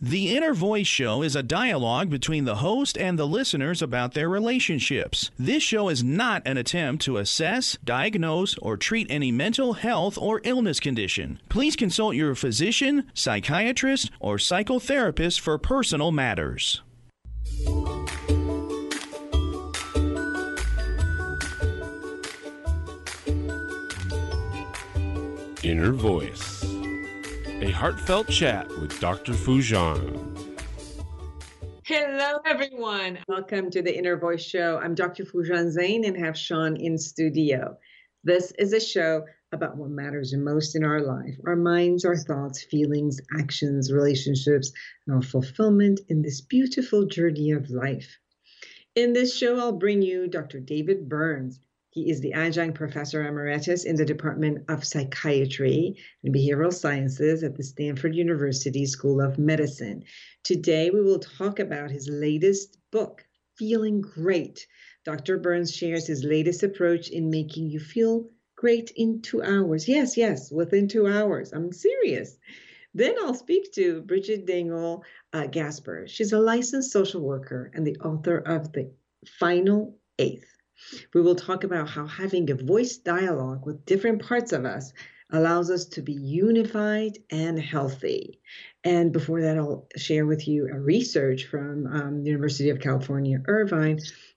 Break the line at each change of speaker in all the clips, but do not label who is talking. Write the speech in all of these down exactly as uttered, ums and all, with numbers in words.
The Inner Voice Show is a dialogue between the host and the listeners about their relationships. This show is not an attempt to assess, diagnose, or treat any mental health or illness condition. Please consult your physician, psychiatrist, or psychotherapist for personal matters.
Inner Voice, a heartfelt chat with Doctor Foojan.
Hello, everyone. Welcome to the Inner Voice Show. I'm Doctor Foojan Zeine and have Sean in studio. This is a show about what matters most in our life, our minds, our thoughts, feelings, actions, relationships, and our fulfillment in this beautiful journey of life. In this show, I'll bring you Doctor David Burns. He is the adjunct professor emeritus in the Department of Psychiatry and Behavioral Sciences at the Stanford University School of Medicine. Today, we will talk about his latest book, Feeling Great. Doctor Burns shares his latest approach in making you feel great in two hours. Yes, yes, within two hours. I'm serious. Then I'll speak to Bridget Dingle uh, Gasper. She's a licensed social worker and the author of The Final Eighth. We will talk about how having a voice dialogue with different parts of us allows us to be unified and healthy. And before that, I'll share with you a research from um, the University of California, Irvine,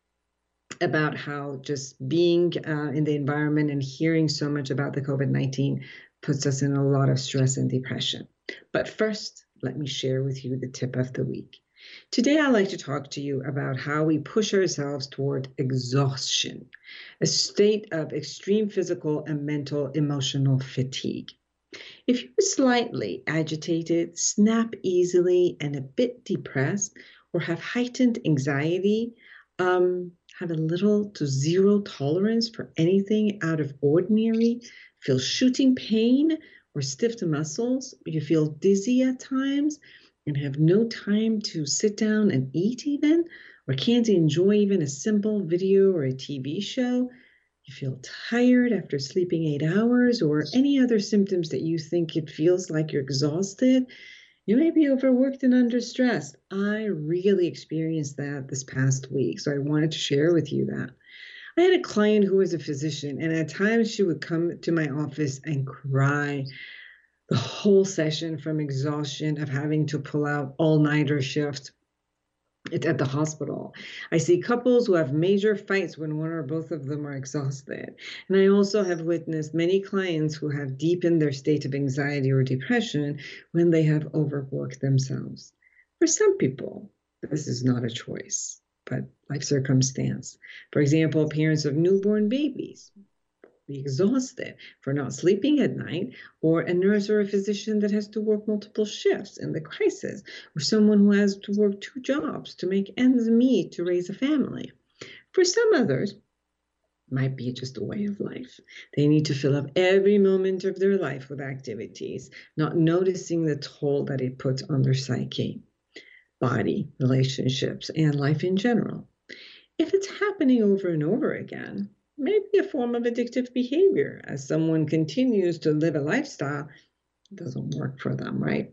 about how just being uh, in the environment and hearing so much about the COVID nineteen puts us in a lot of stress and depression. But first, let me share with you the tip of the week. Today, I'd like to talk to you about how we push ourselves toward exhaustion, a state of extreme physical and mental emotional fatigue. If you're slightly agitated, snap easily, and a bit depressed, or have heightened anxiety, um, have a little to zero tolerance for anything out of ordinary, feel shooting pain or stiff muscles, you feel dizzy at times, and have no time to sit down and eat even, or can't enjoy even a simple video or a T V show, you feel tired after sleeping eight hours, or any other symptoms that you think it feels like you're exhausted, you may be overworked and under stress. I really experienced that this past week, so I wanted to share with you that. I had a client who was a physician, and at times she would come to my office and cry the whole session from exhaustion of having to pull out all-nighter shifts at the hospital. I see couples who have major fights when one or both of them are exhausted. And I also have witnessed many clients who have deepened their state of anxiety or depression when they have overworked themselves. For some people, this is not a choice, but life circumstance. For example, parents of newborn babies be exhausted for not sleeping at night, or a nurse or a physician that has to work multiple shifts in the crisis, or someone who has to work two jobs to make ends meet to raise a family. For some others, it might be just a way of life. They need to fill up every moment of their life with activities, not noticing the toll that it puts on their psyche, body, relationships, and life in general. If it's happening over and over again, maybe a form of addictive behavior as someone continues to live a lifestyle that doesn't work for them, right?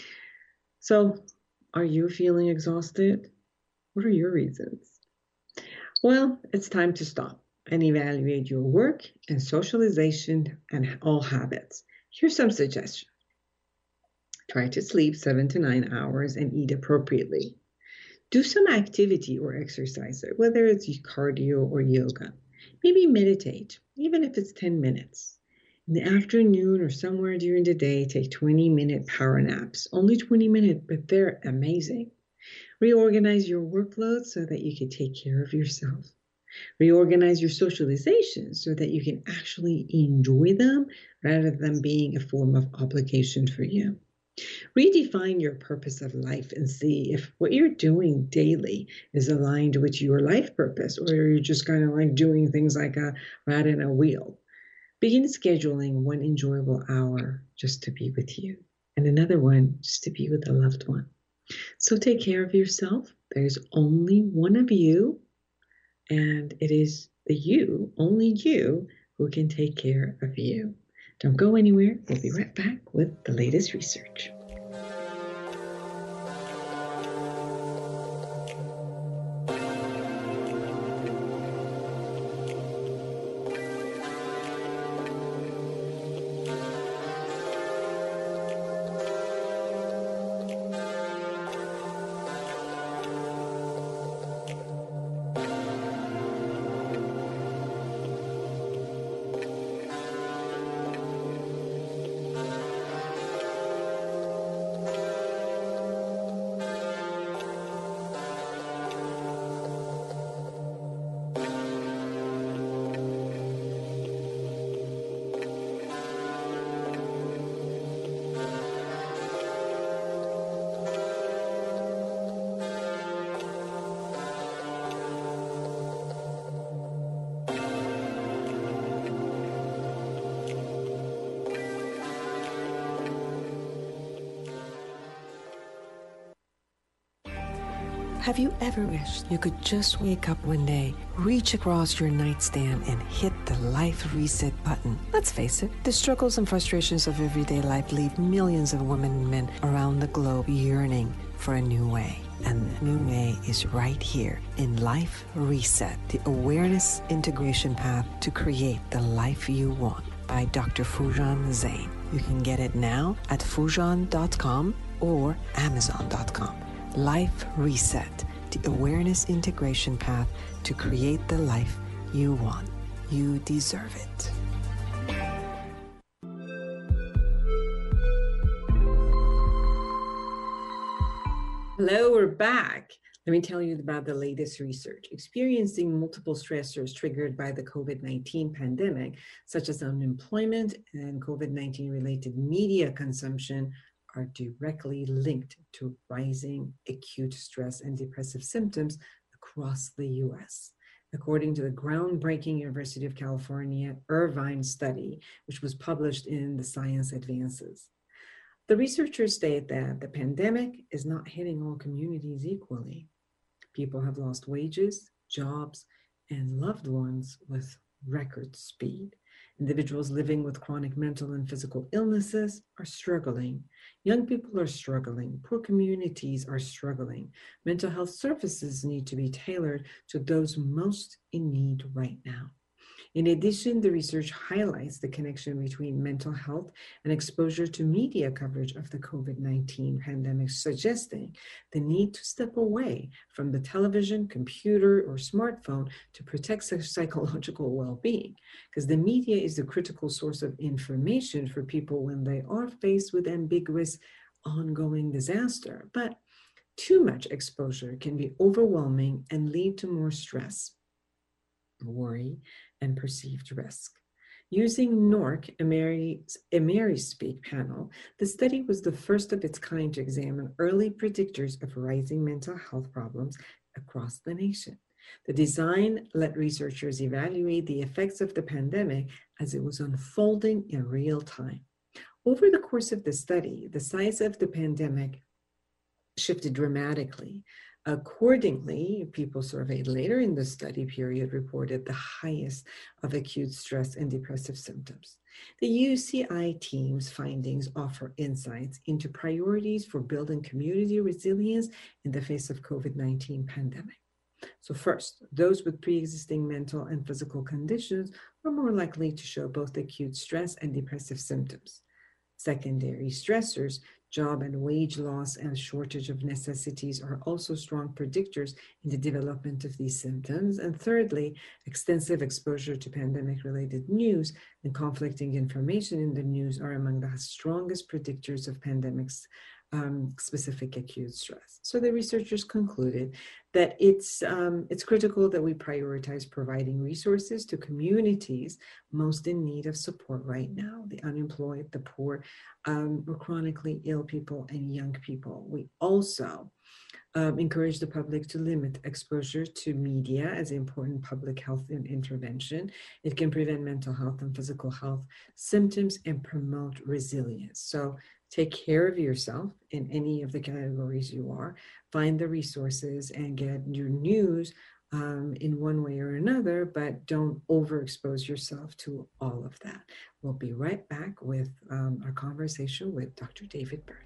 So, are you feeling exhausted? What are your reasons? Well, it's time to stop and evaluate your work and socialization and all habits. Here's some suggestions. Try to sleep seven to nine hours and eat appropriately. Do some activity or exercise, whether it's cardio or yoga. Maybe meditate, even if it's ten minutes. In the afternoon or somewhere during the day, take twenty-minute power naps. Only twenty minutes, but they're amazing. Reorganize your workload so that you can take care of yourself. Reorganize your socialization so that you can actually enjoy them rather than being a form of obligation for you. Redefine your purpose of life and see if what you're doing daily is aligned with your life purpose, or you're just kind of like doing things like a rat in a wheel. Begin scheduling one enjoyable hour just to be with you, and another one just to be with a loved one. So take care of yourself. There's only one of you, and it is the you, only you, who can take care of you. Don't go anywhere. We'll be right back with the latest research.
Have you ever wished you could just wake up one day, reach across your nightstand, and hit the life reset button? Let's face it, the struggles and frustrations of everyday life leave millions of women and men around the globe yearning for a new way. And the new way is right here in Life Reset, the awareness integration path to create the life you want by Doctor Foojan Zeine. You can get it now at foojan dot com or amazon dot com. Life Reset, the awareness integration path to create the life you want. You deserve it.
Hello, we're back. Let me tell you about the latest research. Experiencing multiple stressors triggered by the COVID nineteen pandemic, such as unemployment and COVID nineteen related media consumption, are directly linked to rising acute stress and depressive symptoms across the U S, according to the groundbreaking University of California Irvine study, which was published in the Science Advances. The researchers state that the pandemic is not hitting all communities equally. People have lost wages, jobs, and loved ones with record speed. Individuals living with chronic mental and physical illnesses are struggling. Young people are struggling. Poor communities are struggling. Mental health services need to be tailored to those most in need right now. In addition, the research highlights the connection between mental health and exposure to media coverage of the COVID nineteen pandemic, suggesting the need to step away from the television, computer, or smartphone to protect psychological well-being, because the media is a critical source of information for people when they are faced with ambiguous, ongoing disaster. But too much exposure can be overwhelming and lead to more stress, worry, and perceived risk. Using N O R C, AmeriSpeak panel, the study was the first of its kind to examine early predictors of rising mental health problems across the nation. The design let researchers evaluate the effects of the pandemic as it was unfolding in real time. Over the course of the study, the size of the pandemic shifted dramatically. Accordingly, people surveyed later in the study period reported the highest of acute stress and depressive symptoms. The U C I team's findings offer insights into priorities for building community resilience in the face of COVID nineteen pandemic. So first, those with pre-existing mental and physical conditions are more likely to show both acute stress and depressive symptoms. Secondary stressors, job and wage loss, and shortage of necessities are also strong predictors in the development of these symptoms. And thirdly, extensive exposure to pandemic-related news and conflicting information in the news are among the strongest predictors of pandemics Um, specific acute stress. So the researchers concluded that it's um, it's critical that we prioritize providing resources to communities most in need of support right now: the unemployed, the poor, um, or chronically ill people, and young people. We also um, encourage the public to limit exposure to media as important public health intervention. It can prevent mental health and physical health symptoms and promote resilience. So take care of yourself in any of the categories you are. Find the resources and get your news um, in one way or another, but don't overexpose yourself to all of that. We'll be right back with um, our conversation with Doctor David Byrne.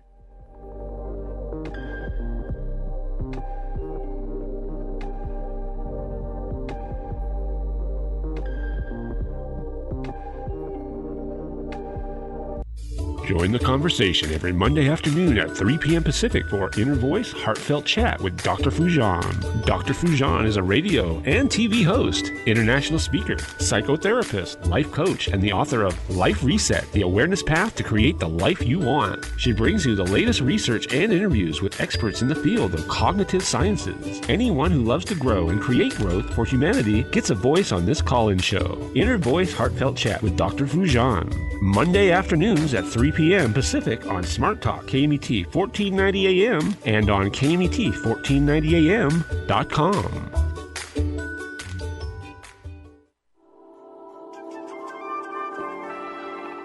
Join the conversation every Monday afternoon at three p.m. Pacific for Inner Voice Heartfelt Chat with Doctor Foojan. Doctor Foojan is a radio and T V host, international speaker, psychotherapist, life coach, and the author of Life Reset, the awareness path to create the life you want. She brings you the latest research and interviews with experts in the field of cognitive sciences. Anyone who loves to grow and create growth for humanity gets a voice on this call-in show. Inner Voice Heartfelt Chat with Doctor Foojan. Monday afternoons at three p.m. Pacific on Smart Talk K M E T fourteen ninety A M and on K M E T fourteen ninety A M dot com.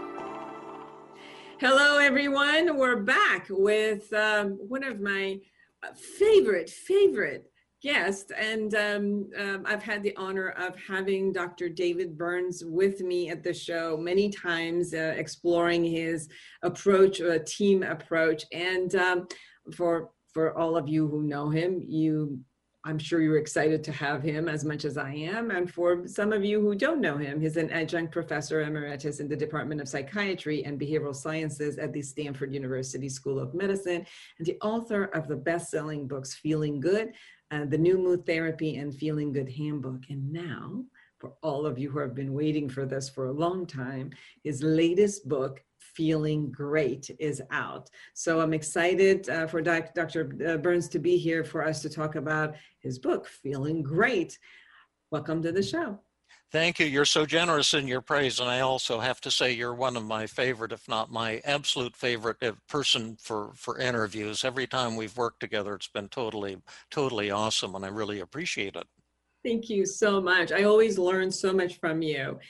Hello, everyone. We're back with um, one of my favorite, favorite guest. And um, um, I've had the honor of having Doctor David Burns with me at the show many times, uh, exploring his approach, a team approach. And um, for for all of you who know him, you I'm sure you're excited to have him as much as I am. And for some of you who don't know him, he's an adjunct professor emeritus in the Department of Psychiatry and Behavioral Sciences at the Stanford University School of Medicine, and the author of the best-selling books, Feeling Good, uh, The New Mood Therapy, and Feeling Good Handbook. And now, for all of you who have been waiting for this for a long time, his latest book, Feeling Great, is out. So I'm excited uh, for doc, Doctor Burns to be here for us to talk about his book, Feeling Great. Welcome to the show.
Thank you. You're so generous in your praise. And I also have to say you're one of my favorite, if not my absolute favorite person for, for interviews. Every time we've worked together, it's been totally, totally awesome. And I really appreciate it.
Thank you so much. I always learn so much from you.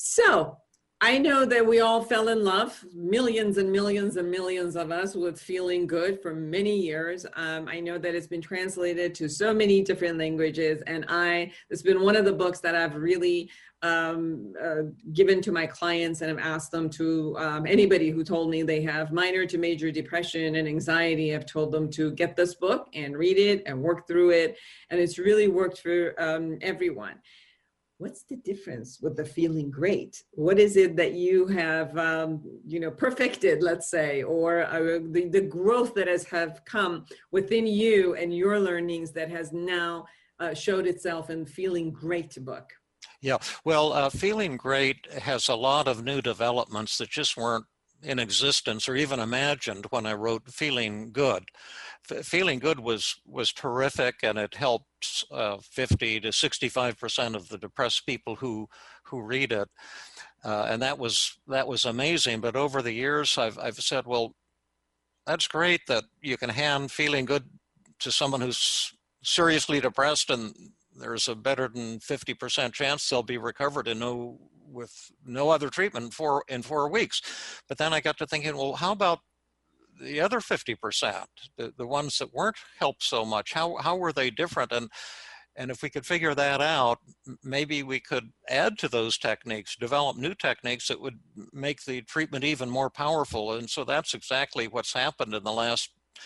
So I know that we all fell in love, millions and millions and millions of us, with Feeling Good for many years. Um, I know that it's been translated to so many different languages, and I, it's been one of the books that I've really um, uh, given to my clients, and have asked them to, um, anybody who told me they have minor to major depression and anxiety, I've told them to get this book and read it and work through it. And it's really worked for um, everyone. What's the difference with the Feeling Great? What is it that you have, um, you know, perfected, let's say, or uh, the, the growth that has have come within you and your learnings that has now uh, showed itself in Feeling Great book?
Yeah, well, uh, Feeling Great has a lot of new developments that just weren't in existence or even imagined when I wrote Feeling Good. F- Feeling Good was was terrific, and it helped uh, fifty to sixty-five percent of the depressed people who who read it, uh, and that was that was amazing. But over the years, I've I've said, well, that's great that you can hand Feeling Good to someone who's seriously depressed, and there's a better than fifty percent chance they'll be recovered in no with no other treatment for in four weeks. But then I got to thinking, well, how about the other fifty percent, the, the ones that weren't helped so much? How how were they different? And and if we could figure that out, maybe we could add to those techniques, develop new techniques that would make the treatment even more powerful. And so that's exactly what's happened in the last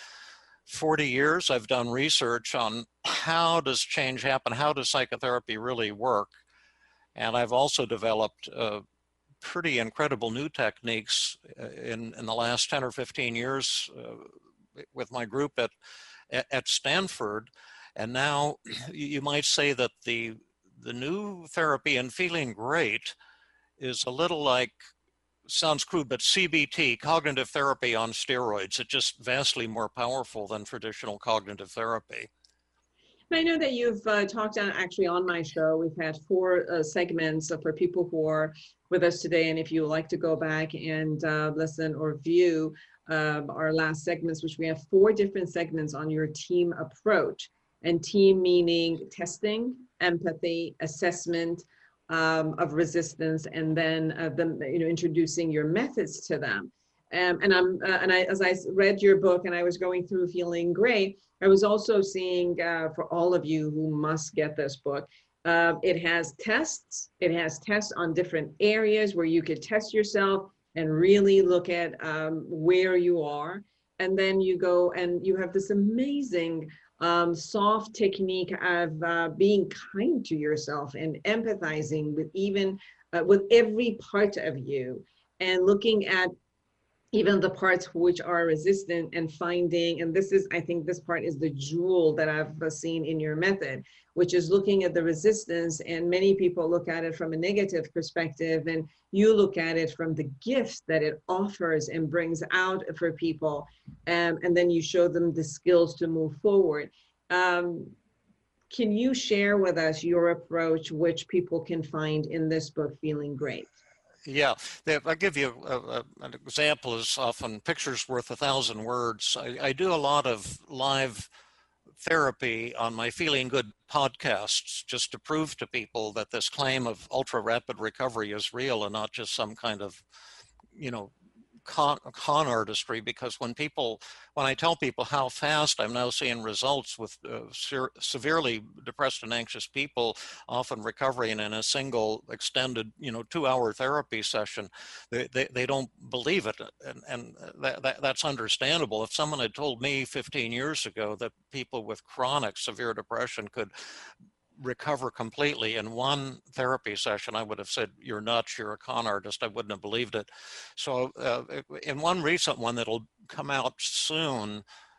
forty years. I've done research on how does change happen? How does psychotherapy really work? And I've also developed uh, pretty incredible new techniques in, in the last ten or fifteen years uh, with my group at, at Stanford. And now you might say that the, the new therapy in Feeling Great is a little like, sounds crude, but C B T, cognitive therapy on steroids. It's just vastly more powerful than traditional cognitive therapy.
I know that you've uh, talked on, actually on my show, we've had four uh, segments for people who are with us today. And if you would like to go back and uh, listen or view uh, our last segments, which we have four different segments on your team approach. And team meaning testing, empathy, assessment um, of resistance, and then uh, them, you know, introducing your methods to them. Um, and I'm uh, and I, as I read your book and I was going through Feeling Great, I was also seeing uh, for all of you who must get this book, uh, it has tests. It has tests on different areas where you could test yourself and really look at um, where you are. And then you go and you have this amazing um, soft technique of uh, being kind to yourself and empathizing with even uh, with every part of you, and looking at even the parts which are resistant and finding, and this is, I think this part is the jewel that I've seen in your method, which is looking at the resistance. And many people look at it from a negative perspective, and you look at it from the gift that it offers and brings out for people. Um, and then you show them the skills to move forward. Um, can you share with us your approach, which people can find in this book, Feeling Great?
Yeah, I'll give you a, a, an example. Is often pictures worth a thousand words. I, I do a lot of live therapy on my Feeling Good podcasts, just to prove to people that this claim of ultra rapid recovery is real and not just some kind of, you know, con, con artistry, because when people, when I tell people how fast I'm now seeing results with uh, se severely depressed and anxious people, often recovering in a single extended, you know, two hour therapy session, they, they, they don't believe it. And, and that, that, that's understandable. If someone had told me fifteen years ago that people with chronic severe depression could recover completely in one therapy session, I would have said, you're nuts, you're a con artist. I wouldn't have believed it. So uh, in one recent one that'll come out soon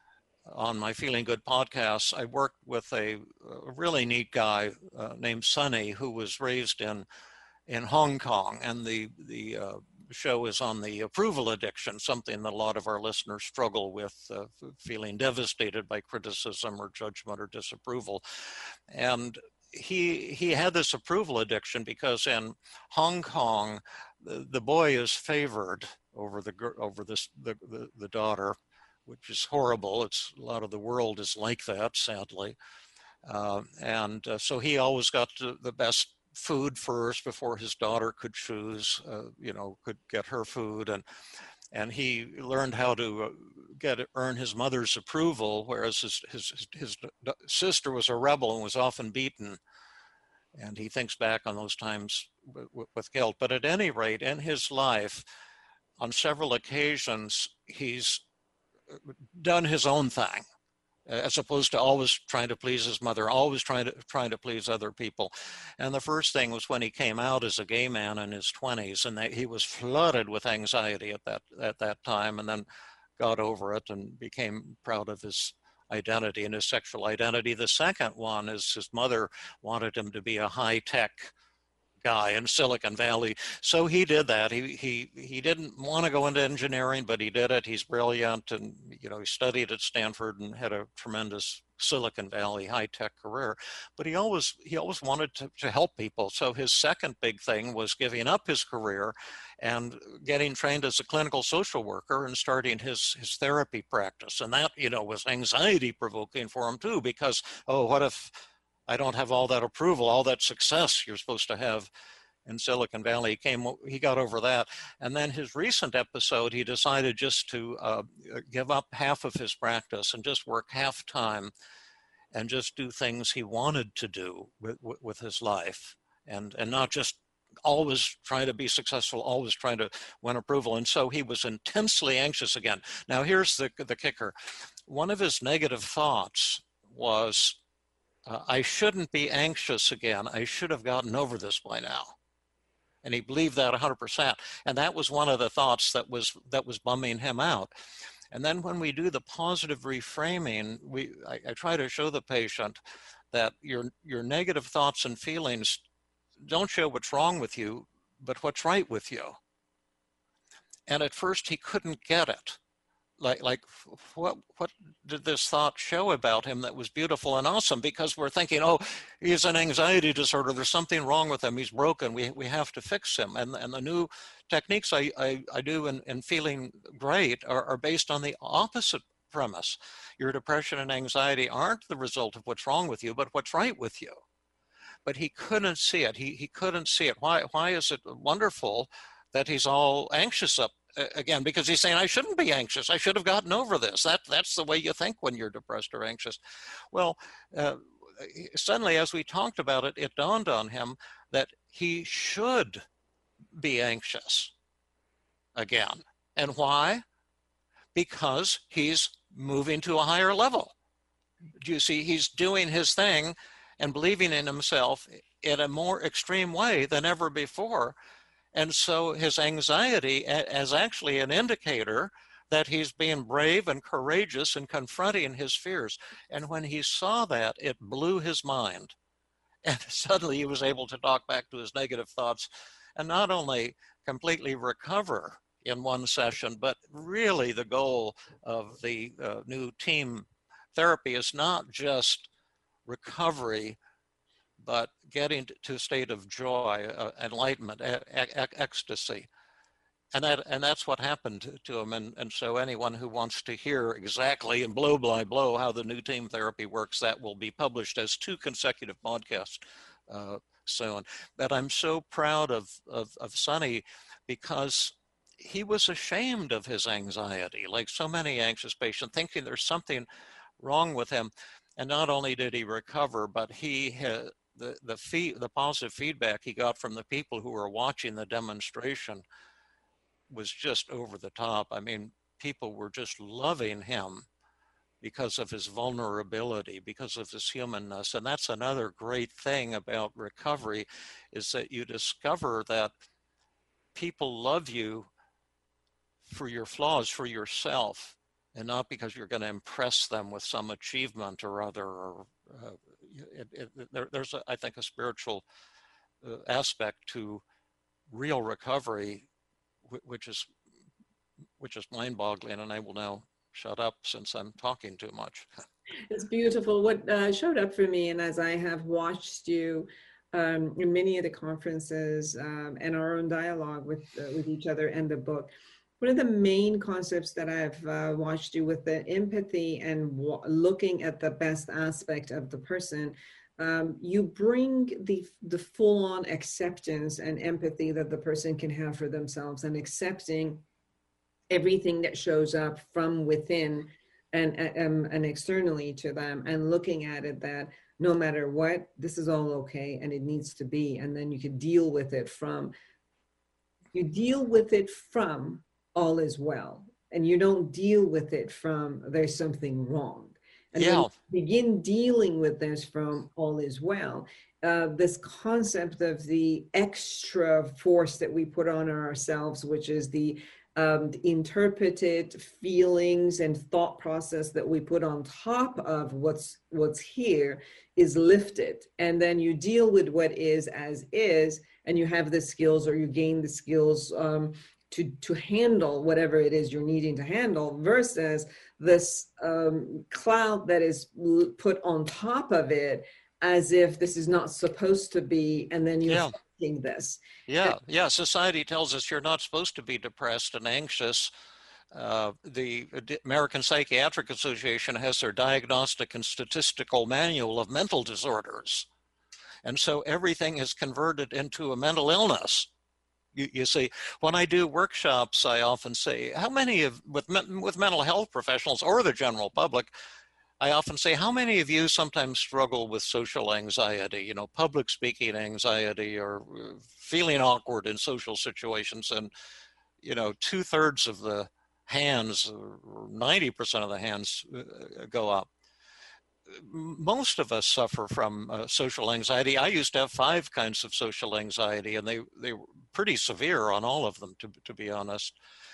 on my Feeling Good podcast, I worked with a, a really neat guy uh, named Sonny, who was raised in in Hong Kong, and the the uh, show is on the approval addiction, something that a lot of our listeners struggle with, uh, feeling devastated by criticism or judgment or disapproval. And he he had this approval addiction because in Hong Kong, the, the boy is favored over the over this the, the the daughter, which is horrible. It's a lot of the world is like that, sadly. Uh, and uh, so he always got to the best food first before his daughter could choose, uh, you know, could get her food. And and he learned how to get earn his mother's approval, whereas his, his, his sister was a rebel and was often beaten. And he thinks back on those times with, with guilt. But at any rate, in his life, on several occasions, he's done his own thing, as opposed to always trying to please his mother, always trying to trying to please other people. And the first thing was when he came out as a gay man in his twenties, and that he was flooded with anxiety at that at that time, and then got over it and became proud of his identity and his sexual identity. The second one is his mother wanted him to be a high-tech guy in Silicon Valley. So he did that. He, he, he didn't want to go into engineering, but he did it. He's brilliant. And, you know, he studied at Stanford and had a tremendous Silicon Valley high-tech career, but he always, he always wanted to, to help people. So his second big thing was giving up his career and getting trained as a clinical social worker and starting his, his therapy practice. And that, you know, was anxiety provoking for him too, because, oh, what if I don't have all that approval, all that success you're supposed to have in Silicon Valley? He came, he got over that. And then his recent episode, he decided just to uh, give up half of his practice and just work half time and just do things he wanted to do with, with his life, and, and not just always trying to be successful, always trying to win approval. And so he was intensely anxious again. Now here's the, the kicker. One of his negative thoughts was, Uh, I shouldn't be anxious again. I should have gotten over this by now. And he believed that one hundred percent. And that was one of the thoughts that was that was bumming him out. And then when we do the positive reframing, we I, I try to show the patient that your your negative thoughts and feelings don't show what's wrong with you, but what's right with you. And at first he couldn't get it. Like, like what, what did this thought show about him that was beautiful and awesome? Because we're thinking, oh, he's an anxiety disorder. There's something wrong with him. He's broken. We, we have to fix him. And, and the new techniques I, I, I do in, in Feeling Great are, are based on the opposite premise. Your depression and anxiety aren't the result of what's wrong with you, but what's right with you. But he couldn't see it. He, he couldn't see it. Why, why is it wonderful that he's all anxious up again? Because he's saying, I shouldn't be anxious. I should have gotten over this. That, that's the way you think when you're depressed or anxious. Well, uh, suddenly, as we talked about it, it dawned on him that he should be anxious again. And why? Because he's moving to a higher level. Do you see? He's doing his thing and believing in himself in a more extreme way than ever before. And so his anxiety is actually an indicator that he's being brave and courageous and confronting his fears. And when he saw that, it blew his mind. And suddenly he was able to talk back to his negative thoughts and not only completely recover in one session, but really the goal of the uh, new team therapy is not just recovery, but getting to a state of joy, uh, enlightenment, e e ecstasy. And that and that's what happened to, to him. And, and so anyone who wants to hear exactly and blow by blow how the new team therapy works, that will be published as two consecutive podcasts uh, soon. But I'm so proud of, of, of Sonny, because he was ashamed of his anxiety, like so many anxious patients, thinking there's something wrong with him. And not only did he recover, but he had the the fee, the positive feedback he got from the people who were watching the demonstration was just over the top. I mean, people were just loving him because of his vulnerability, because of his humanness. And that's another great thing about recovery, is that you discover that people love you for your flaws, for yourself, and not because you're going to impress them with some achievement or other. Or uh, it, it, there, there's, a, I think, a spiritual uh, aspect to real recovery, which is which is mind-boggling. And I will now shut up since I'm talking too much.
It's beautiful. What uh, showed up for me, and as I have watched you um, in many of the conferences um, and our own dialogue with uh, with each other and the book, one of the main concepts that I've uh, watched you with the empathy and w- looking at the best aspect of the person, um, you bring the the full-on acceptance and empathy that the person can have for themselves, and accepting everything that shows up from within and, um, and externally to them, and looking at it that no matter what, this is all okay and it needs to be. And then you can deal with it from, you deal with it from all is well. And you don't deal with it from there's something wrong. And
Yeah.
when you begin dealing with this from all is well, uh, this concept of the extra force that we put on ourselves, which is the Um, the interpreted feelings and thought process that we put on top of what's what's here, is lifted. And then you deal with what is as is, and you have the skills, or you gain the skills um, to, to handle whatever it is you're needing to handle, versus this um, cloud that is put on top of it as if this is not supposed to be, and then you're
Yeah.
fighting this.
Yeah, yeah. Society tells us you're not supposed to be depressed and anxious. Uh, the American Psychiatric Association has their Diagnostic and Statistical Manual of Mental Disorders. And so everything is converted into a mental illness. You, you see, when I do workshops, I often say, how many of, with, with mental health professionals or the general public, I often say, how many of you sometimes struggle with social anxiety, you know, public speaking anxiety, or feeling awkward in social situations? And, you know, two thirds of the hands, or ninety percent of the hands go up. Most of us suffer from uh, social anxiety. I used to have five kinds of social anxiety, and they, they were pretty severe on all of them, to, to be honest.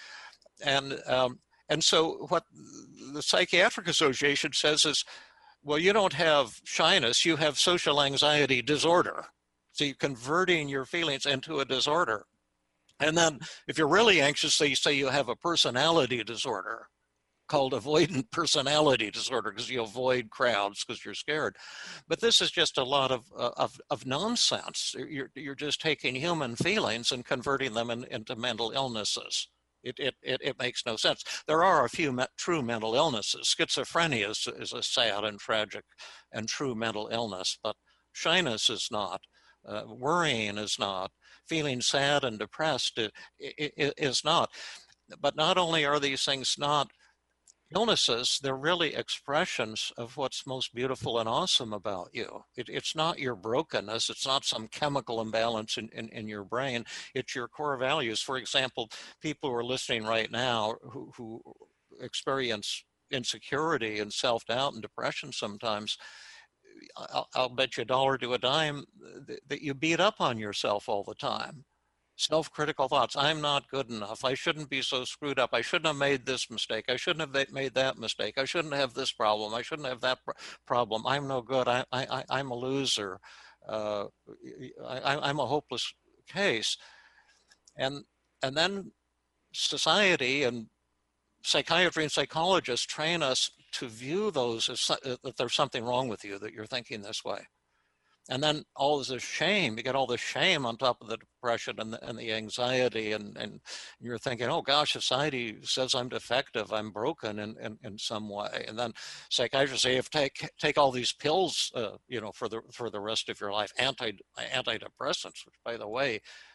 And, um, And so what the Psychiatric Association says is, well, you don't have shyness, you have social anxiety disorder. So you're converting your feelings into a disorder. And then if you're really anxious, they say you have a personality disorder called avoidant personality disorder, because you avoid crowds because you're scared. But this is just a lot of, uh, of, of nonsense. You're, you're just taking human feelings and converting them in, into mental illnesses. It, it, it, it makes no sense. There are a few me true mental illnesses. Schizophrenia is, is a sad and tragic and true mental illness, but shyness is not. Uh, worrying is not. Feeling sad and depressed is, is not. But not only are these things not illnesses, they're really expressions of what's most beautiful and awesome about you. It, it's not your brokenness. It's not some chemical imbalance in, in, in your brain. It's your core values. For example, people who are listening right now who, who experience insecurity and self-doubt and depression sometimes, I'll, I'll bet you a dollar to a dime that, that you beat up on yourself all the time. Self-critical thoughts. I'm not good enough. I shouldn't be so screwed up. I shouldn't have made this mistake. I shouldn't have made that mistake. I shouldn't have this problem. I shouldn't have that problem. I'm no good. I, I, I'm a loser. Uh, I, I'm a hopeless case. And, and then society and psychiatry and psychologists train us to view those as that there's something wrong with you, that you're thinking this way. And then all this shame, you get all the shame on top of the depression and the, and the anxiety, and, and you're thinking, oh gosh, society says I'm defective, I'm broken in, in, in some way. And then psychiatrists say, you have to take, take all these pills, uh, you know, for the, for the rest of your life, anti, antidepressants, which by the way,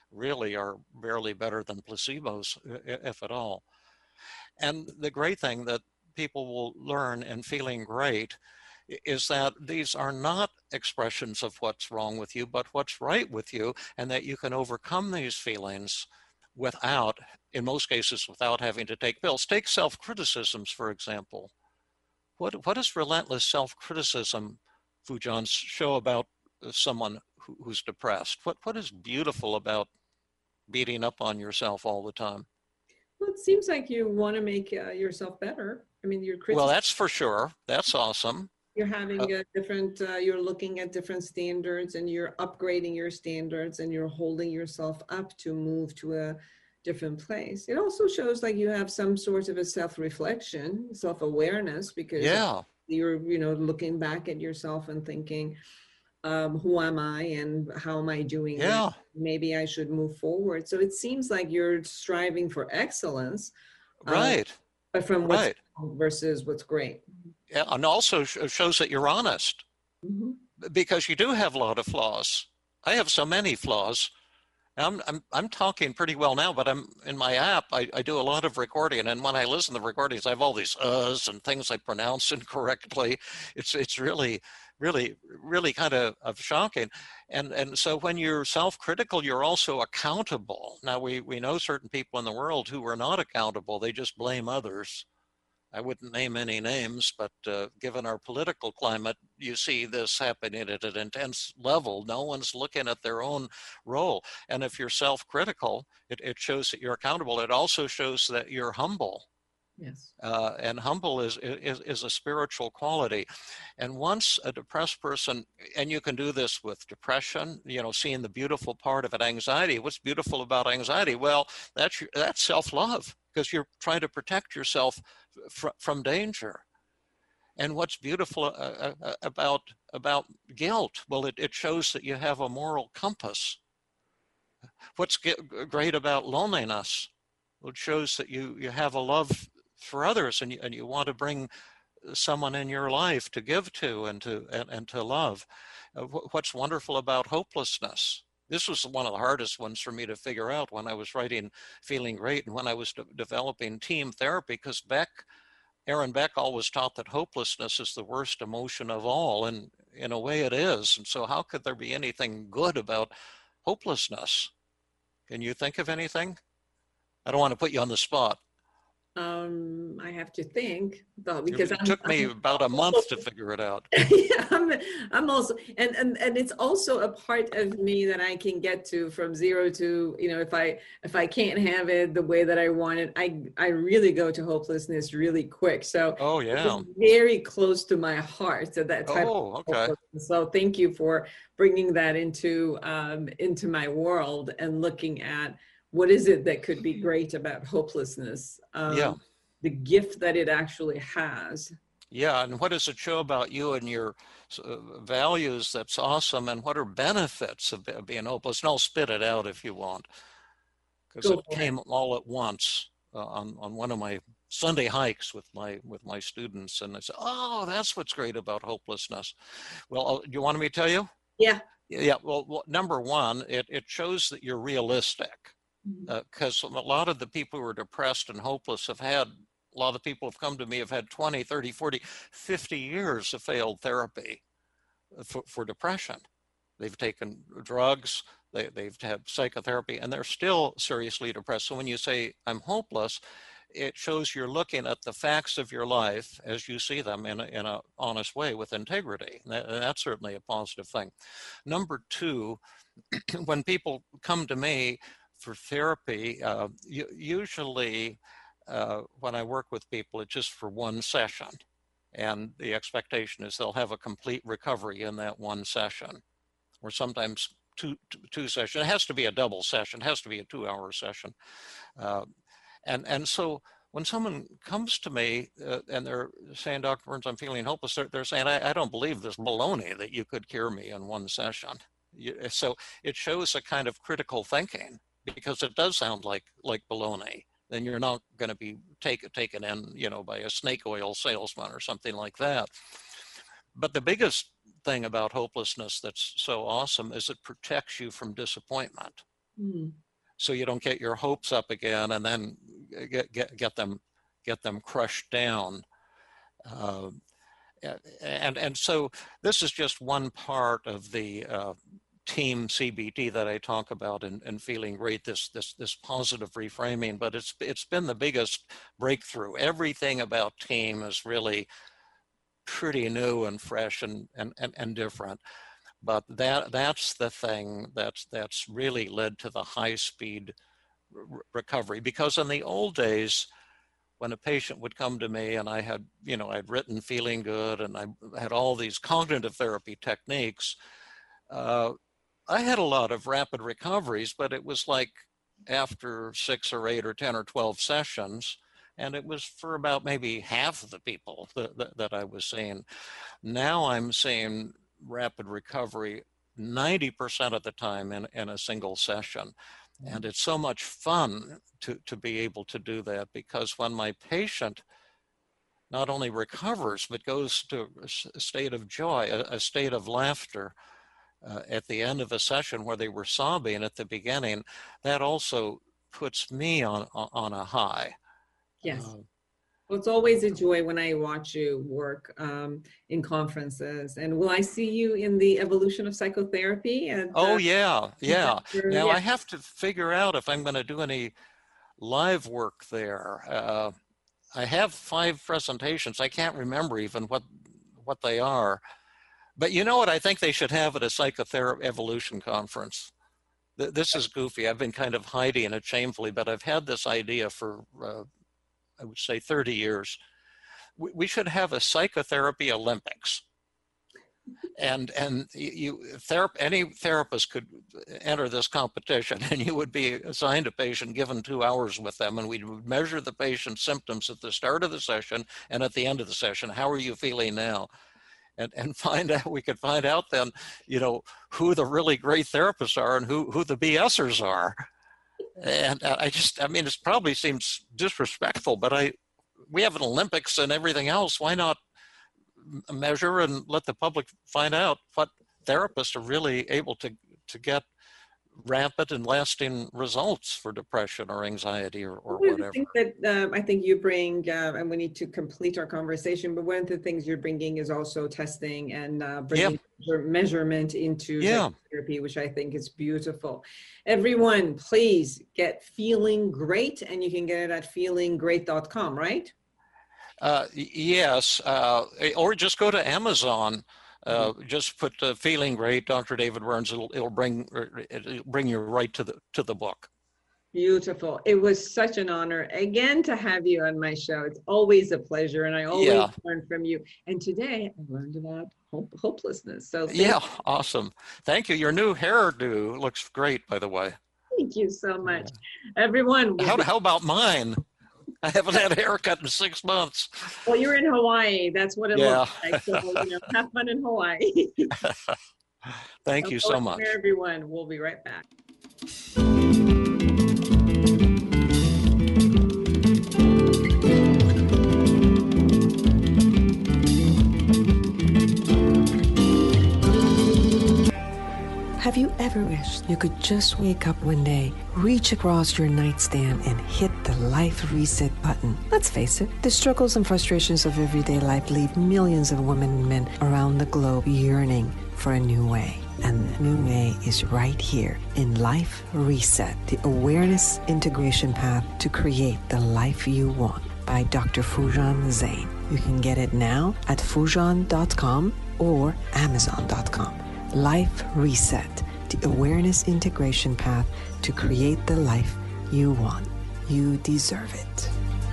really are barely better than placebos, if at all. And the great thing that people will learn in Feeling Great is that these are not expressions of what's wrong with you, but what's right with you, and that you can overcome these feelings without, in most cases, without having to take pills. Take self-criticisms, for example. What, what is relentless self-criticism, Foojan's show about someone who, who's depressed? What, what is beautiful about beating up on yourself all the time?
Well, it seems like you want to make uh, yourself better. I mean, you're
Well, that's for sure. That's awesome.
You're having a different, uh, you're looking at different standards, and you're upgrading your standards, and you're holding yourself up to move to a different place. It also shows like you have some sort of a self-reflection, self-awareness, because
yeah.
you're, you know, looking back at yourself and thinking, um, who am I and how am I doing?
Yeah.
That? Maybe I should move forward. So it seems like you're striving for excellence.
Right.
Uh, but from what's
right.
wrong versus what's great.
Yeah, and also shows that you're honest,
mm-hmm.
because you do have a lot of flaws. I have so many flaws. I'm, I'm, I'm talking pretty well now, but I'm in my app, I, I do a lot of recording. And when I listen to the recordings, I have all these uhs and things I pronounce incorrectly. It's, it's really, really, really kind of, of shocking. And, and so when you're self-critical, you're also accountable. Now, we, we know certain people in the world who are not accountable. They just blame others. I wouldn't name any names, but uh, given our political climate, you see this happening at an intense level. No one's looking at their own role. And if you're self-critical, it, it shows that you're accountable. It also shows that you're humble.
Yes.
Uh, and humble is, is, is a spiritual quality. And once a depressed person, and you can do this with depression, you know, seeing the beautiful part of it, anxiety. What's beautiful about anxiety? Well, that's, that's self-love, because you're trying to protect yourself fr from danger. And what's beautiful uh, uh, about, about guilt? Well, it, it shows that you have a moral compass. What's great about loneliness? Well, it shows that you, you have a love for others, and you, and you want to bring someone in your life to give to and to, and, and to love. Uh, what's wonderful about hopelessness? This was one of the hardest ones for me to figure out when I was writing Feeling Great and when I was de developing team therapy, because Beck, Aaron Beck always taught that hopelessness is the worst emotion of all, and in a way it is. And so how could there be anything good about hopelessness? Can you think of anything? I don't want to put you on the spot.
Um, I have to think though, because
it
I'm,
took me
I'm,
about a month to figure it out.
yeah, I'm, I'm also, and, and, and it's also a part of me that I can get to from zero to, you know, if I, if I can't have it the way that I want it, I, I really go to hopelessness really quick. So
oh yeah,
it's very close to my heart. So that type
oh,
of
okay.
So thank you for bringing that into, um, into my world and looking at what is it that could be great about hopelessness? Um,
yeah.
The gift that it actually has.
Yeah, and what does it show about you and your uh, values that's awesome, and what are benefits of being hopeless? And I'll spit it out if you want, because it came all at once uh, on, on one of my Sunday hikes with my with my students, and I said, oh, that's what's great about hopelessness. Well, do you want me to tell you?
Yeah.
Yeah, well, well number one, it, it shows that you're realistic. Because uh, a lot of the people who are depressed and hopeless have had, a lot of the people have come to me have had twenty, thirty, forty, fifty years of failed therapy for, for depression. They've taken drugs, they, they've had psychotherapy, and they're still seriously depressed. So when you say, I'm hopeless, it shows you're looking at the facts of your life as you see them in a, in a honest way with integrity. That, that's certainly a positive thing. Number two, when people come to me for therapy, uh, usually uh, when I work with people, it's just for one session. And the expectation is they'll have a complete recovery in that one session, or sometimes two, two, two sessions. It has to be a double session, it has to be a two hour session. Uh, and, and so when someone comes to me uh, and they're saying, Doctor Burns, I'm feeling hopeless, they're, they're saying, I, I don't believe this baloney that you could cure me in one session. You, so it shows a kind of critical thinking, because it does sound like like baloney. Then you're not going to be take, taken in, you know, by a snake oil salesman or something like that. But the biggest thing about hopelessness that's so awesome is it protects you from disappointment.
Mm.
So you don't get your hopes up again and then get, get, get them get them crushed down. Uh, and, and so this is just one part of the uh, team C B T that I talk about in, in Feeling Great, this, this, this positive reframing, but it's, it's been the biggest breakthrough. Everything about team is really pretty new and fresh and, and, and, and different. But that, that's the thing that's, that's really led to the high-speed re- recovery. Because in the old days, when a patient would come to me and I had, you know, I'd written Feeling Good and I had all these cognitive therapy techniques, uh, I had a lot of rapid recoveries, but it was like after six or eight or ten or twelve sessions, and it was for about maybe half of the people that, that, that I was seeing. Now I'm seeing rapid recovery ninety percent of the time in, in a single session. And it's so much fun to, to be able to do that, because when my patient not only recovers, but goes to a state of joy, a, a state of laughter, Uh, at the end of a session where they were sobbing at the beginning, that also puts me on on a high.
Yes.
Uh,
Well, it's always a joy when I watch you work um, in conferences. And will I see you in the evolution of psychotherapy? And,
oh
uh,
yeah, yeah. Now
yeah.
I have to figure out if I'm going to do any live work there. Uh, I have five presentations. I can't remember even what what they are. But you know what I think they should have at a psychotherapy evolution conference? This is goofy. I've been kind of hiding it shamefully, but I've had this idea for, uh, I would say, thirty years. We should have a psychotherapy Olympics. And and you, therap- any therapist could enter this competition, and you would be assigned a patient, given two hours with them, and we would measure the patient's symptoms at the start of the session and at the end of the session. How are you feeling now? And, and find out, we could find out then, you know, who the really great therapists are and who, who the BSers are. And I just, I mean, it probably seems disrespectful, but I, we have an Olympics and everything else. Why not measure and let the public find out what therapists are really able to, to get rapid and lasting results for depression or anxiety or, or
one
whatever.
of the things that um, I think you bring, uh, and we need to complete our conversation, but one of the things you're bringing is also testing and uh, bringing yeah. measurement into
yeah.
therapy, which I think is beautiful. Everyone, please get Feeling Great, and you can get it at feeling great dot com, right?
Uh, yes, uh, or just go to Amazon. Uh, just put uh, Feeling Great, Doctor David Burns. It'll it'll bring it'll bring you right to the to the book.
Beautiful. It was such an honor again to have you on my show. It's always a pleasure, and I always yeah. learn from you. And today I learned about hope, hopelessness. So
yeah,
you.
awesome. Thank you. Your new hairdo looks great, by the way.
Thank you so much, yeah. everyone.
How how about mine? I haven't had a haircut in six months.
Well, you're in Hawaii. That's what it
yeah.
looks like. So, you know, have fun in Hawaii.
Thank
so
you so much.
Everyone, we'll be right back.
Have you ever wished you could just wake up one day, reach across your nightstand, and hit the life reset button? Let's face it, the struggles and frustrations of everyday life leave millions of women and men around the globe yearning for a new way. And the new way is right here in Life Reset, the awareness integration path to create the life you want, by Doctor Foojan Zeine. You can get it now at foojan dot com or amazon dot com. Life Reset, the awareness integration path to create the life you want. You deserve it.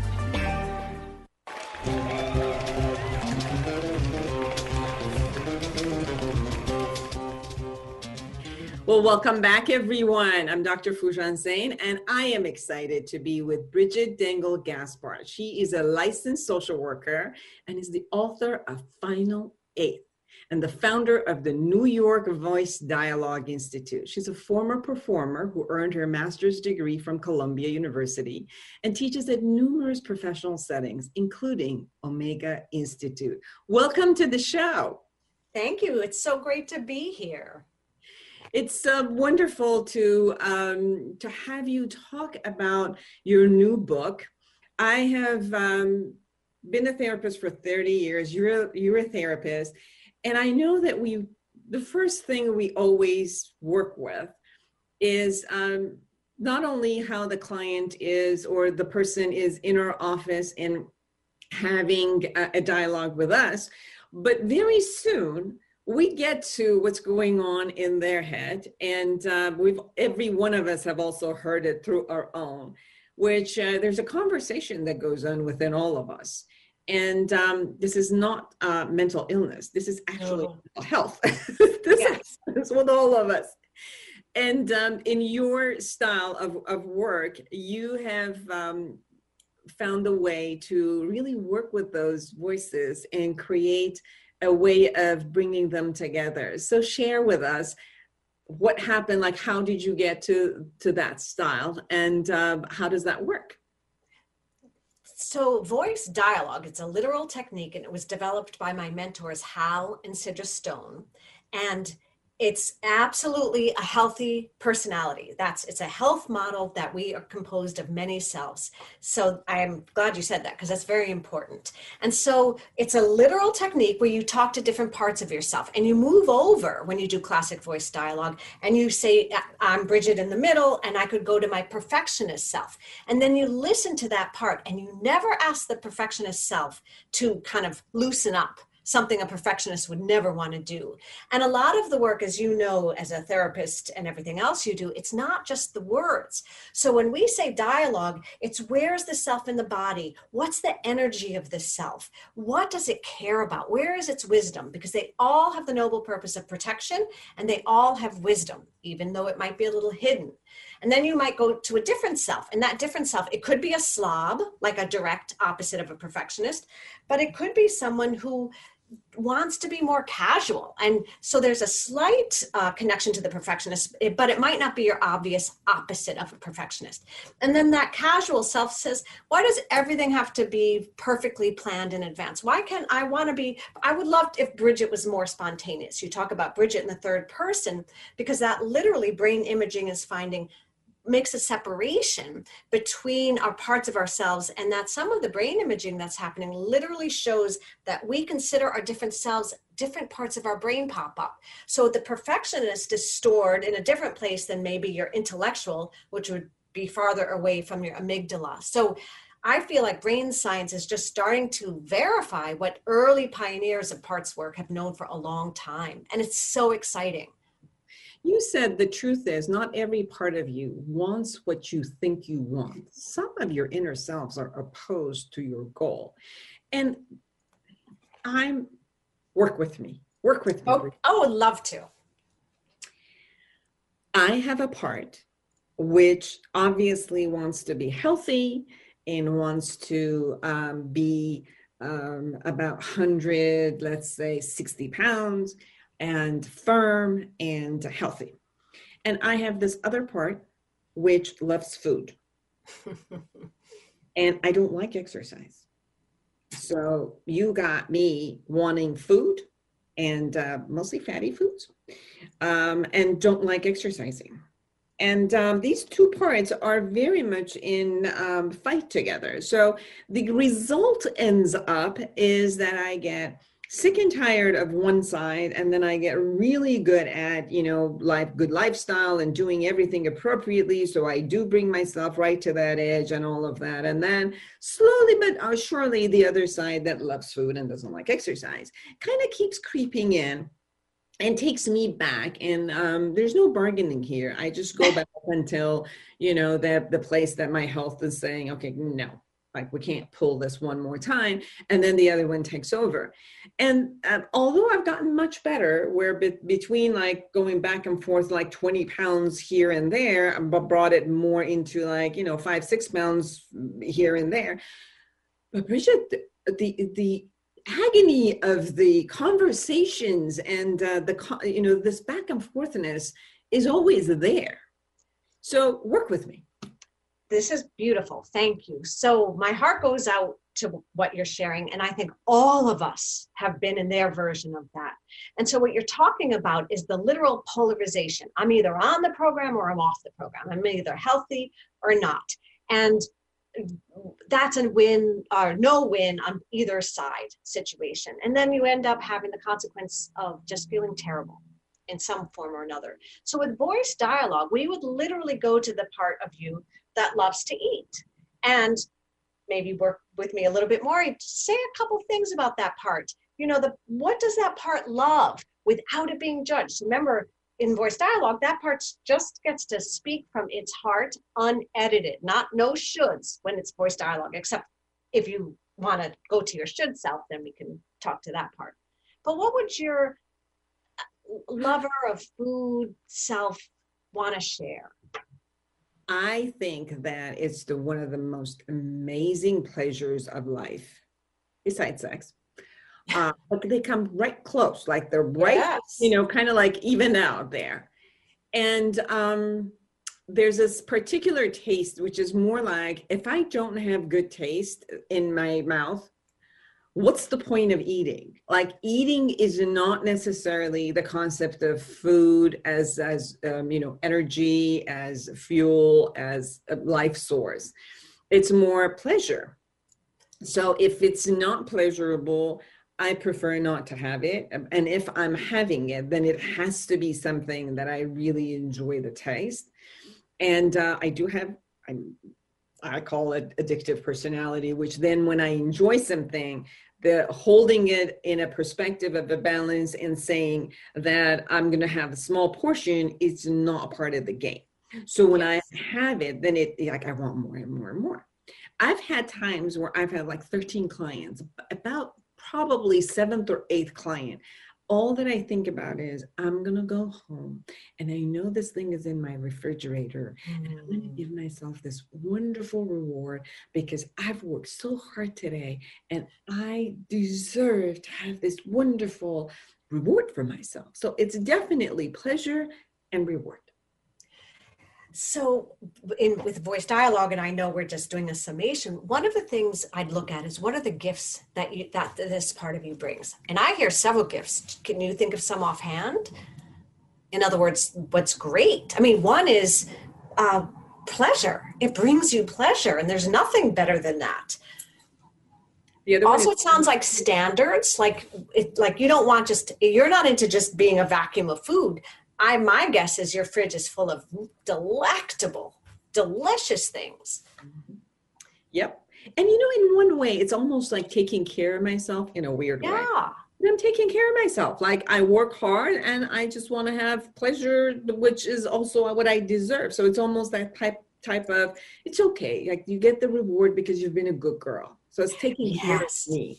Well, welcome back, everyone. I'm Doctor Foojan Zeine, and I am excited to be with Bridget Dengel-Gaspard. She is a licensed social worker and is the author of Final Eighth, and the founder of the New York Voice Dialogue Institute. She's a former performer who earned her master's degree from Columbia University and teaches at numerous professional settings, including Omega Institute. Welcome to the show.
Thank you. It's so great to be here.
It's uh, wonderful to um, to have you talk about your new book. I have um, been a therapist for thirty years. You're a, you're a therapist, and I know that we the first thing we always work with is um, not only how the client is or the person is in our office and having a, a dialogue with us, but very soon we get to what's going on in their head. And uh, we've every one of us have also heard it through our own, which uh, there's a conversation that goes on within all of us. And um, this is not uh, mental illness. This is actually
No.
mental health. This
Yes.
is with all of us. And um, in your style of, of work, you have um, found a way to really work with those voices and create a way of bringing them together. So share with us what happened, like how did you get to, to that style, and uh, how does that work?
So voice dialogue, it's a literal technique, and it was developed by my mentors, Hal and Sidra Stone. And it's absolutely a healthy personality. That's it's a health model that we are composed of many selves. So I'm glad you said that, because that's very important. And so it's a literal technique where you talk to different parts of yourself, and you move over when you do classic voice dialogue, and you say, I'm Bridget in the middle, and I could go to my perfectionist self. And then you listen to that part, and you never ask the perfectionist self to kind of loosen up, something a perfectionist would never want to do. And a lot of the work, as you know, as a therapist and everything else you do, it's not just the words. So when we say dialogue, it's where's the self in the body? What's the energy of the self? What does it care about? Where is its wisdom? Because they all have the noble purpose of protection, and they all have wisdom, even though it might be a little hidden. And then you might go to a different self, and that different self, it could be a slob, like a direct opposite of a perfectionist, but it could be someone who wants to be more casual. And so there's a slight uh, connection to the perfectionist, but it might not be your obvious opposite of a perfectionist. And then that casual self says, why does everything have to be perfectly planned in advance? Why can't I want to be, I would love if Bridget was more spontaneous. You talk about Bridget in the third person, because that literally brain imaging is finding makes a separation between our parts of ourselves, and that some of the brain imaging that's happening literally shows that we consider our different selves, different parts of our brain pop up. So the perfectionist is stored in a different place than maybe your intellectual, which would be farther away from your amygdala. So I feel like brain science is just starting to verify what early pioneers of parts work have known for a long time. And it's so exciting.
You said the truth is not every part of you wants what you think you want. Some of your inner selves are opposed to your goal. And I'm, work with me, work with me.
Oh, I would love to.
I have a part which obviously wants to be healthy and wants to um, be um, about one hundred, let's say sixty pounds, and firm and healthy. And I have this other part which loves food. And I don't like exercise. So you got me wanting food, and uh, mostly fatty foods, um, and don't like exercising. And um, these two parts are very much in um, fight together. So the result ends up is that I get sick and tired of one side, and then I get really good at, you know, life, good lifestyle and doing everything appropriately. So I do bring myself right to that edge and all of that. And then slowly but surely, the other side that loves food and doesn't like exercise kind of keeps creeping in and takes me back. And um, there's no bargaining here. I just go back until, you know, the, the place that my health is saying, okay, no. Like, we can't pull this one more time, and then the other one takes over. And uh, although I've gotten much better, where be- between like going back and forth like twenty pounds here and there, but brought it more into like, you know, five, six pounds here and there. But Bridget, the the agony of the conversations and uh, the, you know, this back and forthness is always there. So work with me.
This is beautiful. Thank you. So my heart goes out to what you're sharing. And I think all of us have been in their version of that. And so what you're talking about is the literal polarization. I'm either on the program or I'm off the program. I'm either healthy or not. And that's a win or no win on either side situation. And then you end up having the consequence of just feeling terrible in some form or another. So with voice dialogue, we would literally go to the part of you that loves to eat and maybe work with me a little bit more. Say a couple things about that part. You know, the what does that part love without it being judged? Remember, in voice dialogue, that part just gets to speak from its heart, unedited, not no shoulds when it's voice dialogue, except if you want to go to your should self, then we can talk to that part. But what would your lover of food self want to share?
I think that it's the one of the most amazing pleasures of life, besides sex. Uh, but they come right close, like they're right, yes. you know, kind of like even out there. And um, there's this particular taste, which is more like, if I don't have good taste in my mouth, what's the point of eating? Like eating is not necessarily the concept of food as, as um, you know, energy, as fuel, as a life source. It's more pleasure. So if it's not pleasurable, I prefer not to have it. And if I'm having it, then it has to be something that I really enjoy the taste. And uh, I do have, I'm, I call it addictive personality, which then when I enjoy something, the holding it in a perspective of a balance and saying that I'm going to have a small portion, it's not part of the game. So when I have it, then it like I want more and more and more. I've had times where I've had like thirteen clients, about probably seventh or eighth client. All that I think about is I'm going to go home and I know this thing is in my refrigerator mm. and I'm going to give myself this wonderful reward because I've worked so hard today and I deserve to have this wonderful reward for myself. So it's definitely pleasure and reward.
So in with voice dialogue, and I know we're just doing a summation, one of the things I'd look at is what are the gifts that you that this part of you brings? And I hear several gifts. Can you think of some offhand? In other words, what's great? I mean, one is uh, pleasure. It brings you pleasure, and there's nothing better than that. The other also, it sounds like standards, like it, like you don't want just, you're not into just being a vacuum of food. I, my guess is your fridge is full of delectable, delicious things.
Yep. And you know, in one way, it's almost like taking care of myself in a weird
yeah.
way. And I'm taking care of myself. Like I work hard and I just want to have pleasure, which is also what I deserve. So it's almost that type type of, it's okay. Like you get the reward because you've been a good girl. So it's taking yes. care of me.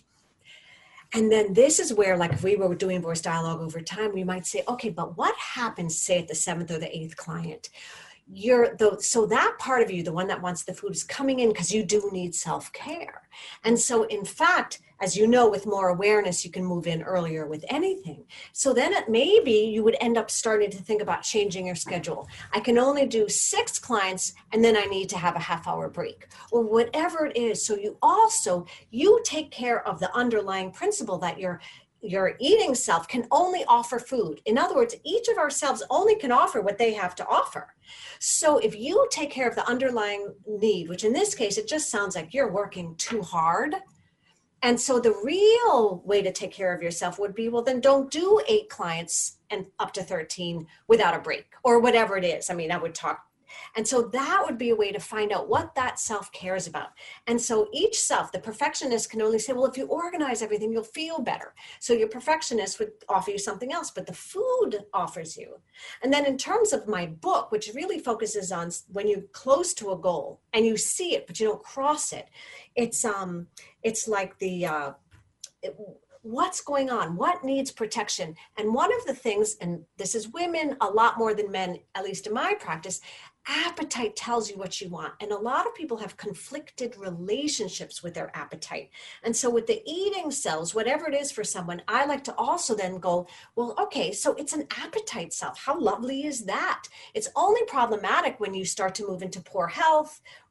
And then this is where, like, if we were doing voice dialogue over time, we might say, okay, but what happens, say, at the seventh or the eighth client? You're the, so that part of you, the one that wants the food, is coming in because you do need self-care. And so, in fact, as you know, with more awareness, you can move in earlier with anything. So then it maybe you would end up starting to think about changing your schedule. I can only do six clients and then I need to have a half hour break or whatever it is. So you also, you take care of the underlying principle that your your eating self can only offer food. In other words, each of ourselves only can offer what they have to offer. So if you take care of the underlying need, which in this case, it just sounds like you're working too hard. And so the real way to take care of yourself would be, well, then don't do eight clients and up to thirteen without a break or whatever it is. I mean, I would talk. And so that would be a way to find out what that self cares about. And so each self, the perfectionist can only say, well, if you organize everything, you'll feel better. So your perfectionist would offer you something else, but the food offers you. And then in terms of my book, which really focuses on when you're close to a goal and you see it, but you don't cross it, it's um, it's like the, uh, it, what's going on? What needs protection? And one of the things, and this is women a lot more than men, at least in my practice, appetite tells you what you want. And a lot of people have conflicted relationships with their appetite. And so with the eating cells, whatever it is for someone, I like to also then go, well, okay, so it's an appetite self. How lovely is that? It's only problematic when you start to move into poor health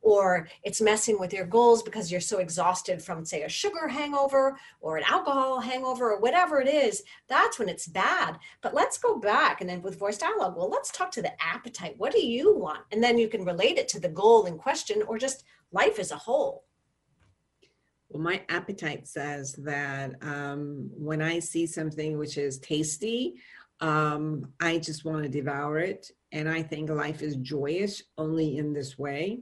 or it's messing with your goals because you're so exhausted from, say, a sugar hangover or an alcohol hangover or whatever it is, that's when it's bad. But let's go back, and then with voice dialogue, well, let's talk to the appetite. What do you want? And then you can relate it to the goal in question or just life as a whole.
Well, my appetite says that um, when I see something which is tasty, um, I just want to devour it. And I think life is joyous only in this way.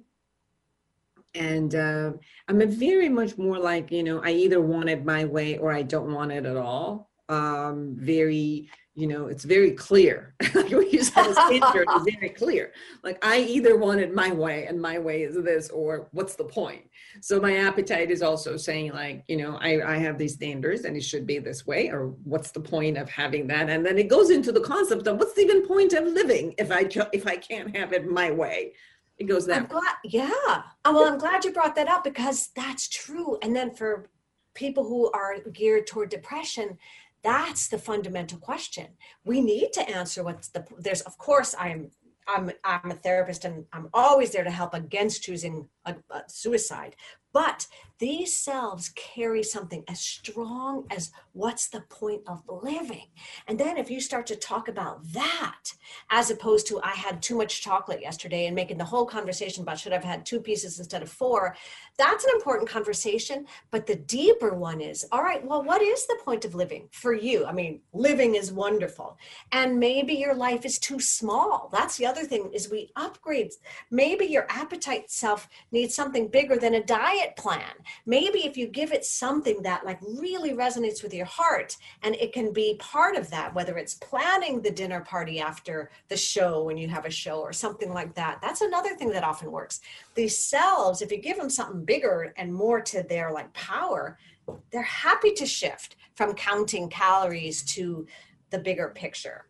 And uh, I'm a very much more like, you know, I either want it my way or I don't want it at all. Um, very, you know, it's very clear. Like what you said, it's very clear. Like I either want it my way and my way is this, or what's the point? So my appetite is also saying like, you know, I, I have these standards and it should be this way, or what's the point of having that? And then it goes into the concept of what's the even point of living if I, if I can't have it my way. It goes that
I'm glad, yeah. Oh, well, I'm glad you brought that up because that's true. And then for people who are geared toward depression, that's the fundamental question. We need to answer what's the, there's, of course, I'm, I'm, I'm a therapist and I'm always there to help against choosing a, a suicide. But these selves carry something as strong as what's the point of living? And then if you start to talk about that, as opposed to I had too much chocolate yesterday and making the whole conversation about should I've had two pieces instead of four, that's an important conversation. But the deeper one is, all right, well, what is the point of living for you? I mean, living is wonderful. And maybe your life is too small. That's the other thing is we upgrade. Maybe your appetite self needs something bigger than a diet plan. Maybe if you give it something that like really resonates with your heart, and it can be part of that, whether it's planning the dinner party after the show when you have a show or something like that. That's another thing that often works. These selves, if you give them something bigger and more to their like power, they're happy to shift from counting calories to the bigger picture.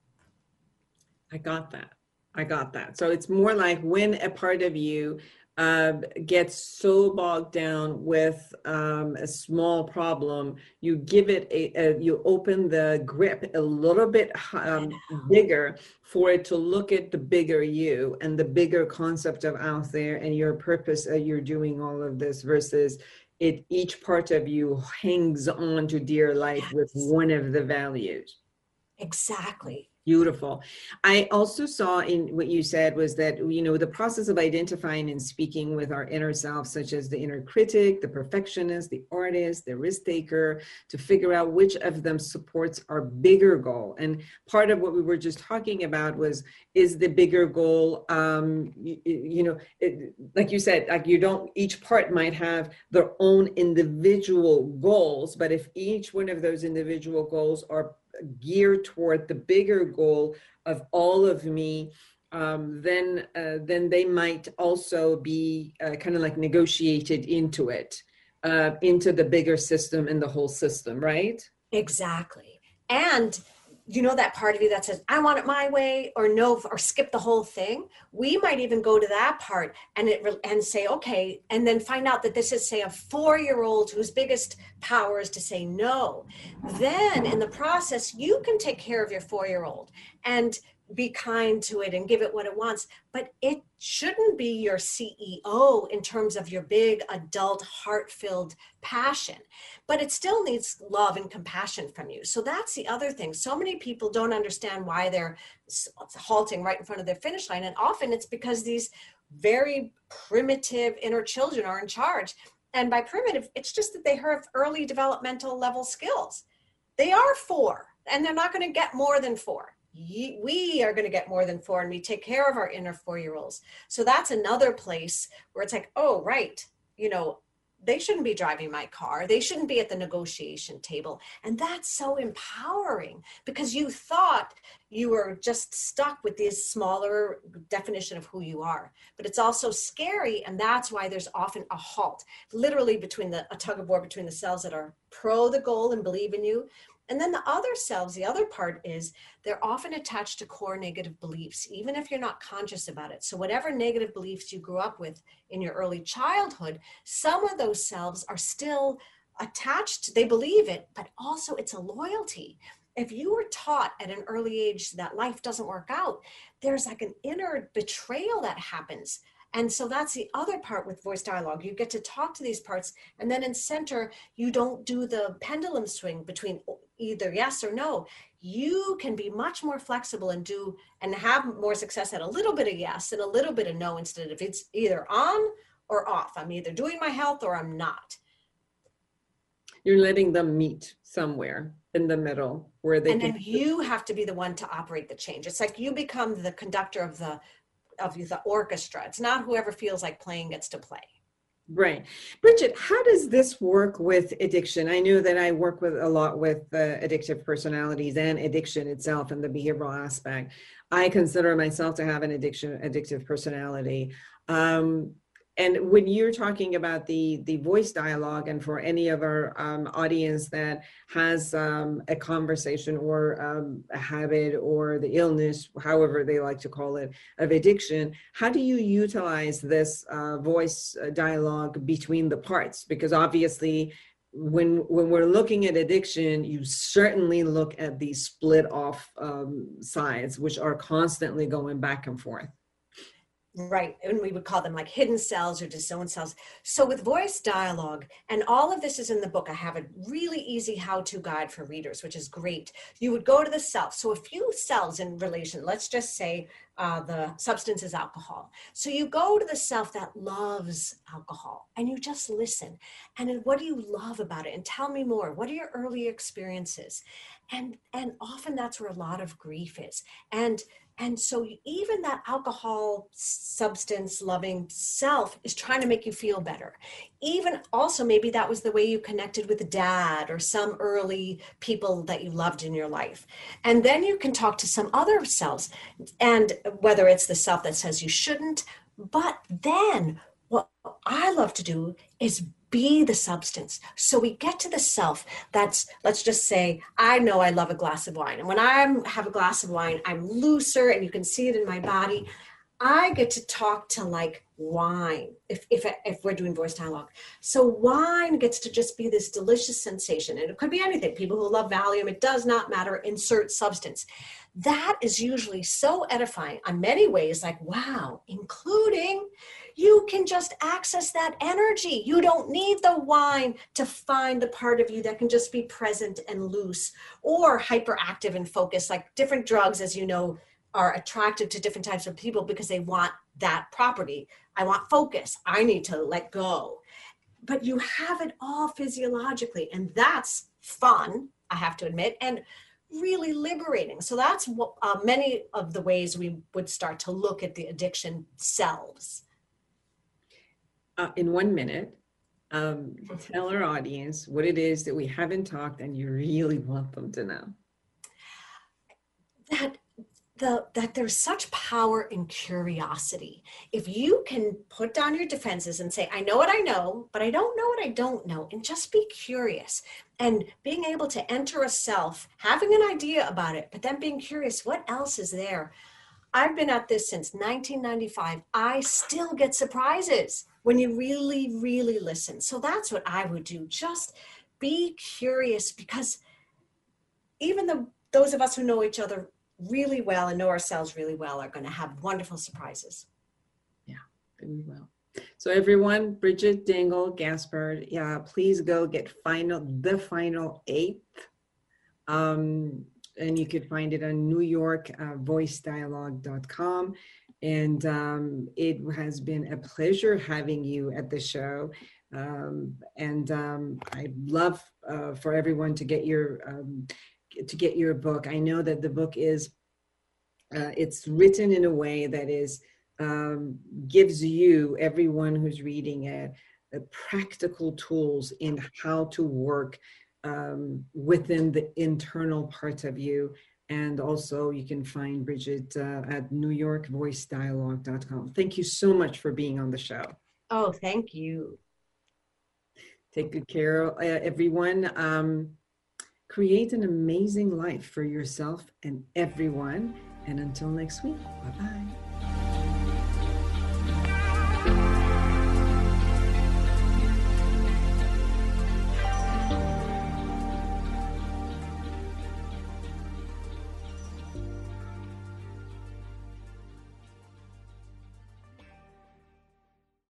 I got that. I got that. So it's more like when a part of you uh, gets so bogged down with um, a small problem, you give it a, a, you open the grip a little bit um, bigger for it to look at the bigger you and the bigger concept of out there and your purpose. Uh, you're doing all of this versus it. Each part of you hangs on to dear life yes. with one of the values.
Exactly.
Beautiful. I also saw in what you said was that, you know, the process of identifying and speaking with our inner self, such as the inner critic, the perfectionist, the artist, the risk taker, to figure out which of them supports our bigger goal. And part of what we were just talking about was, is the bigger goal, um, you, you know, it, like you said, like you don't, each part might have their own individual goals, but if each one of those individual goals are geared toward the bigger goal of all of me, um, then uh, then they might also be uh, kind of like negotiated into it, uh, into the bigger system and the whole system, right?
Exactly. And you know, that part of you that says, I want it my way, or no, or skip the whole thing. We might even go to that part and it and say, okay, and then find out that this is, say, a four-year-old whose biggest power is to say no. Then in the process, you can take care of your four-year-old and be kind to it and give it what it wants, but it shouldn't be your C E O in terms of your big adult heart-filled passion, but it still needs love and compassion from you. So that's the other thing. So many people don't understand why they're halting right in front of their finish line. And often it's because these very primitive inner children are in charge. And by primitive, it's just that they have early developmental level skills. They are four, and they're not going to get more than four. We are going to get more than four, and we take care of our inner four-year-olds. So that's another place where it's like, oh, right, you know, they shouldn't be driving my car. They shouldn't be at the negotiation table. And that's so empowering because you thought you were just stuck with this smaller definition of who you are. But it's also scary, and that's why there's often a halt, literally between the a tug of war between the cells that are pro the goal and believe in you. And then the other selves, the other part is they're often attached to core negative beliefs, even if you're not conscious about it. So whatever negative beliefs you grew up with in your early childhood, some of those selves are still attached. They believe it, but also it's a loyalty. If you were taught at an early age that life doesn't work out, there's like an inner betrayal that happens. And so that's the other part with voice dialogue. You get to talk to these parts, and then in center, you don't do the pendulum swing between either yes or no. You can be much more flexible and do and have more success at a little bit of yes and a little bit of no, instead of it's either on or off. I'm either doing my health or I'm not.
You're letting them meet somewhere in the middle where they
and
can.
then you have to be the one to operate the change. It's like you become the conductor of the of the orchestra. It's not whoever feels like playing gets to play.
Right. Bridget, how does this work with addiction? I know that I work with a lot with uh, addictive personalities and addiction itself and the behavioral aspect. I consider myself to have an addiction, addictive personality. Um, and when you're talking about the, the voice dialogue, and for any of our um, audience that has um, a conversation or um, a habit or the illness, however they like to call it, of addiction, how do you utilize this uh, voice dialogue between the parts? Because obviously, when when we're looking at addiction, you certainly look at these split off um, sides, which are constantly going back and forth.
Right. And we would call them like hidden cells or disowned cells. So with voice dialogue, and all of this is in the book, I have a really easy how-to guide for readers, which is great. You would go to the self. So a few cells in relation, let's just say uh, the substance is alcohol. So you go to the self that loves alcohol and you just listen. And then what do you love about it? And tell me more. What are your early experiences? And, and often that's where a lot of grief is. And And so even that alcohol substance loving self is trying to make you feel better. Even also, maybe that was the way you connected with dad or some early people that you loved in your life. And then you can talk to some other selves, and whether it's the self that says you shouldn't, but then what I love to do is be the substance. So we get to the self that's, let's just say, I know I love a glass of wine. And when I have a glass of wine, I'm looser and you can see it in my body. I get to talk to like wine if, if, if we're doing voice dialogue. So wine gets to just be this delicious sensation. And it could be anything. People who love Valium, it does not matter, insert substance. That is usually so edifying in many ways, like, wow, including you can just access that energy. You don't need the wine to find the part of you that can just be present and loose or hyperactive and focused. Like different drugs, as you know, are attractive to different types of people because they want that property. I want focus. I need to let go. But you have it all physiologically, and that's fun, I have to admit, and really liberating. So that's what, uh, many of the ways we would start to look at the addiction selves.
Uh, in one minute, um, tell our audience what it is that we haven't talked and you really want them to know.
That the that there's such power in curiosity. If you can put down your defenses and say, I know what I know, but I don't know what I don't know, and just be curious, and being able to enter a self, having an idea about it, but then being curious, what else is there? I've been at this since nineteen ninety-five. I still get surprises when you really, really listen. So that's what I would do. Just be curious, because even the those of us who know each other really well and know ourselves really well are going to have wonderful surprises.
Yeah, very well. So everyone, Bridget Dingle Gaspard, yeah, please go get final the final eighth. Um, and you could find it on New York uh, voice dialogue dot com. And um, it has been a pleasure having you at the show. Um, and um, I'd love uh, for everyone to get your um, to get your book. I know that the book is uh, it's written in a way that is um, gives you, everyone who's reading it, the practical tools in how to work um, within the internal part of you. And also you can find Bridget uh, at New York voice dialogue dot com. Thank you so much for being on the show.
Oh, thank you.
Take good care, uh, everyone. Um, create an amazing life for yourself and everyone. And until next week, bye-bye.